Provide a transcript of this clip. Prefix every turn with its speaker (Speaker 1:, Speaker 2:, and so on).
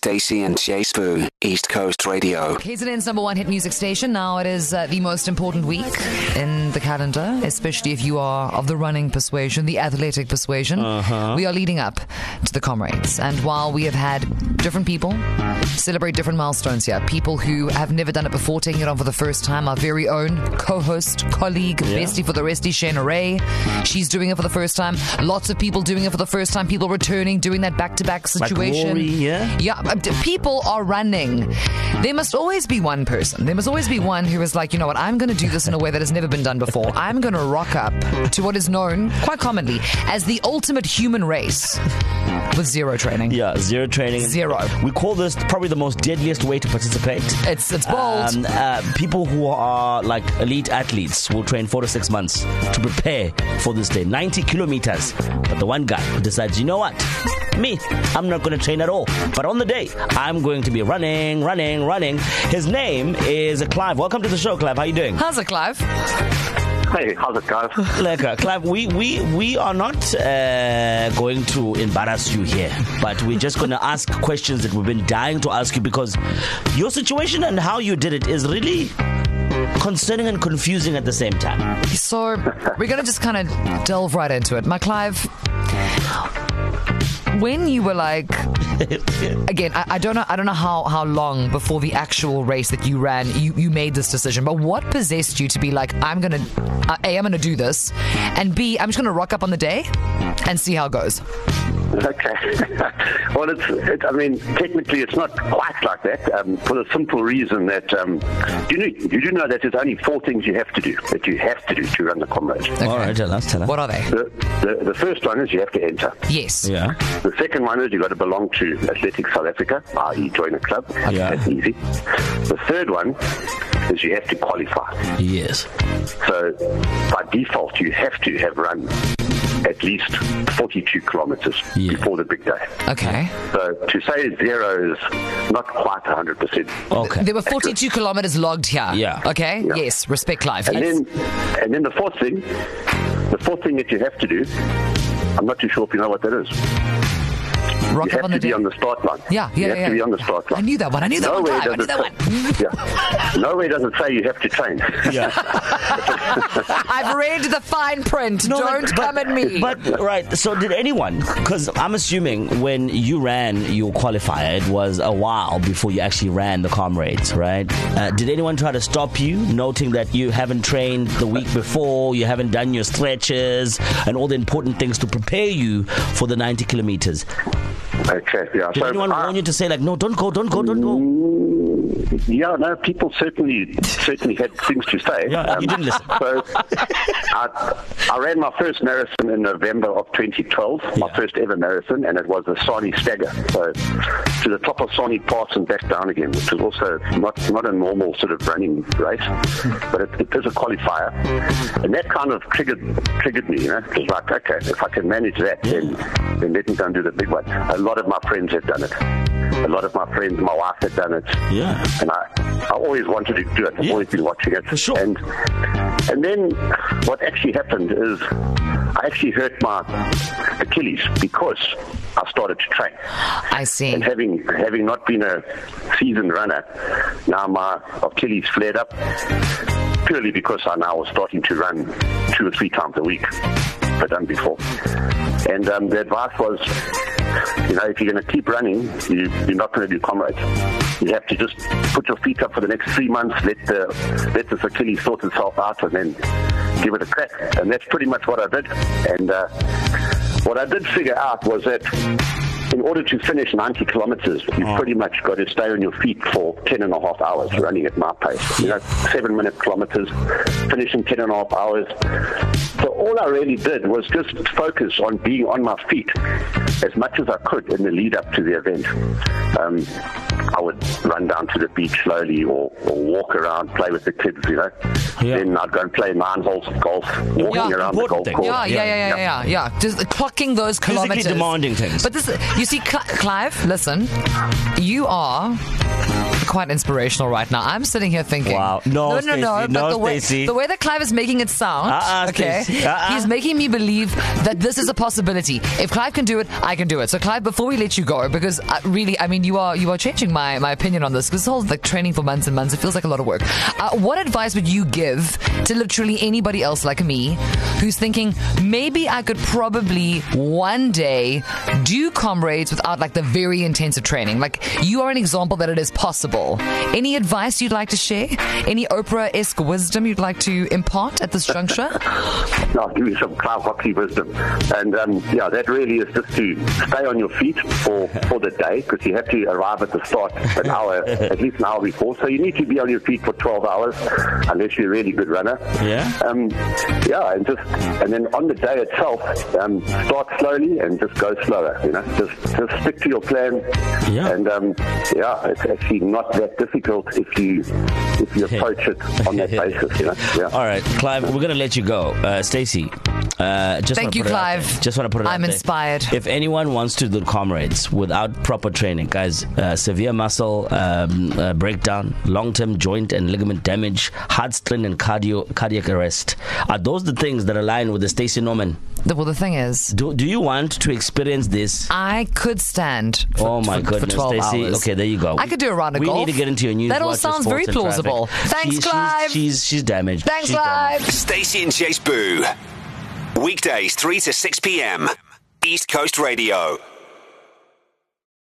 Speaker 1: Stacey and Jay Spoo, East Coast Radio.
Speaker 2: KZN's number one hit music station. Now it is the most important week in the calendar, especially if you are of the running persuasion, the athletic persuasion. We are leading up to the Comrades. And while we have had different people celebrate different milestones here, people who have never done it before taking it on for the first time, our very own co-host, colleague, bestie for the restie, Shane Ray. She's doing it for the first time. Lots of people doing it for the first time. People returning, doing that back-to-back situation.
Speaker 3: Like Rory,
Speaker 2: yeah. People are running. There must always be one person. There must always be one who is like, you know what, I'm going to do this in a way that has never been done before. I'm going to rock up to what is known quite commonly as the ultimate human race with zero training.
Speaker 3: Yeah, zero training.
Speaker 2: Zero.
Speaker 3: We call this probably the most deadliest way to participate.
Speaker 2: It's bold.
Speaker 3: People who are like elite athletes will train 4 to 6 months to prepare for this day. 90 kilometers. But the one guy who decides, you know what? Me, I'm not going to train at all. But on the day, I'm going to be running. His name is Clive. Welcome to the show, Clive. How you doing?
Speaker 2: How's it, Clive?
Speaker 4: Hey, how's it, guys?
Speaker 3: Lekker. Clive, we are not going to embarrass you here, but we're just going to ask questions that we've been dying to ask you because your situation and how you did it is really concerning and confusing at the same time.
Speaker 2: So we're going to just kind of delve right into it. My Clive, when you were like, again, I don't know how long before the actual race that you ran, you made this decision, but what possessed you to be like, I'm going to do this, and B, I'm just going to rock up on the day and see how it goes?
Speaker 4: Okay. Well, I mean, technically it's not quite like that, for the simple reason that you do know that there's only 4 things you have to do to run the Comrades.
Speaker 2: Okay.
Speaker 3: All right, tell us.
Speaker 2: What are they?
Speaker 4: The first one is you have to enter.
Speaker 2: Yes.
Speaker 3: Yeah.
Speaker 4: The second one is you've got to belong to Athletics South Africa, i.e. join a club.
Speaker 3: Yeah.
Speaker 4: That's easy. The third one is you have to qualify.
Speaker 3: Yes.
Speaker 4: So by default, you have to have run at least 42 kilometers before the big day.
Speaker 2: Okay.
Speaker 4: So to say zero is not quite 100%.
Speaker 3: Okay.
Speaker 2: There were 42 kilometers logged here.
Speaker 3: Yeah.
Speaker 2: Okay.
Speaker 4: Yeah.
Speaker 2: Yes. Respect, Clive.
Speaker 4: And
Speaker 2: Yes.
Speaker 4: then the fourth thing that you have to do, I'm not too sure if you know what that is.
Speaker 2: Rock
Speaker 4: You
Speaker 2: up
Speaker 4: have
Speaker 2: on
Speaker 4: to
Speaker 2: the day.
Speaker 4: be on the start line.
Speaker 2: Yeah.
Speaker 4: You have to be on the start line.
Speaker 2: I knew that one. Clive. I knew that one.
Speaker 4: Yeah. Nowhere does it say you have to train.
Speaker 3: Yeah.
Speaker 2: I've read the fine print. Don't come at me.
Speaker 3: But, right, so did anyone, because I'm assuming when you ran your qualifier, it was a while before you actually ran the Comrades, right? Did anyone try to stop you, noting that you haven't trained the week before, you haven't done your stretches, and all the important things to prepare you for the 90 kilometers?
Speaker 4: Okay, yeah.
Speaker 3: Did anyone warn you to say, like, no, don't go?
Speaker 4: Yeah, no, people certainly had things to say.
Speaker 3: Yeah, you didn't listen.
Speaker 4: So I ran my first marathon in November of 2012, my first ever marathon, and it was a Sani stagger. So to the top of Sani Pass and back down again, which was also not a normal sort of running race, but it is a qualifier. And that kind of triggered me, you know. It was like, okay, if I can manage that, then let me go and do the big one. A lot of my friends had done it. A lot of my friends, my wife had done it. Yeah. And I always wanted to do it. I've always been watching it.
Speaker 3: For sure.
Speaker 4: And then what actually happened is I actually hurt my Achilles because I started to train.
Speaker 2: I see.
Speaker 4: And having not been a seasoned runner, now my Achilles flared up purely because I now was starting to run 2 or 3 times a week. I've done before. And the advice was, you know, if you're going to keep running, you're not going to do Comrades. You have to just put your feet up for the next 3 months, let the Achilles sort itself out, and then give it a crack. And that's pretty much what I did. And what I did figure out was that in order to finish 90 kilometers, you've pretty much got to stay on your feet for 10.5 hours running at my pace. You know, 7-minute kilometers, finishing 10.5 hours. So all I really did was just focus on being on my feet as much as I could in the lead up to the event. I would run down to the beach slowly or walk around, play with the kids,
Speaker 3: Yeah.
Speaker 4: Then I'd go and play 9 holes of golf, walking around the golf course.
Speaker 2: Yeah. Just clocking those kilometers.
Speaker 3: Physically demanding things.
Speaker 2: But this, you see, Clive, listen, you are quite inspirational right now. I'm sitting here thinking,
Speaker 3: wow. No,
Speaker 2: Stacey, but the way that Clive is making it sound, okay, he's making me believe that this is a possibility. If Clive can do it, I can do it. So Clive, before we let you go, because really, I mean, you are changing my opinion on this, because this whole like training for months and months, it feels like a lot of work. What advice would you give to literally anybody else like me who's thinking, maybe I could probably one day do Comrades without like the very intensive training? Like, you are an example that it is possible. Any advice you'd like to share? Any Oprah-esque wisdom you'd like to impart at this juncture?
Speaker 4: I'll give you some Clive Hoxie wisdom. And that really is just to stay on your feet for the day, because you have to arrive at the start at least an hour before. So you need to be on your feet for 12 hours, unless you're a really good runner. And then on the day itself, start slowly and just go slower. Just stick to your plan. And it's actually not that difficult if you approach it on that basis.
Speaker 3: All right, Clive, we're going to let you go. Stacey,
Speaker 2: thank you, Clive.
Speaker 3: Just want to put it out
Speaker 2: I'm
Speaker 3: there.
Speaker 2: inspired.
Speaker 3: If anyone wants to do Comrades without proper training, guys, severe muscle breakdown, long-term joint and ligament damage, heart strain and cardiac arrest, are those the things that align with the Stacey Norman?
Speaker 2: Well, the thing is,
Speaker 3: do you want to experience this?
Speaker 2: I could stand for,
Speaker 3: for 12
Speaker 2: Stacey,
Speaker 3: hours. Okay, there you go.
Speaker 2: I could do a round of golf.
Speaker 3: We need to get into your news.
Speaker 2: That all sounds very plausible. Thanks, Clive.
Speaker 3: She's damaged.
Speaker 2: Thanks, Clive.
Speaker 1: Stacey and Chase Boo. Weekdays 3 to 6 p.m. East Coast Radio.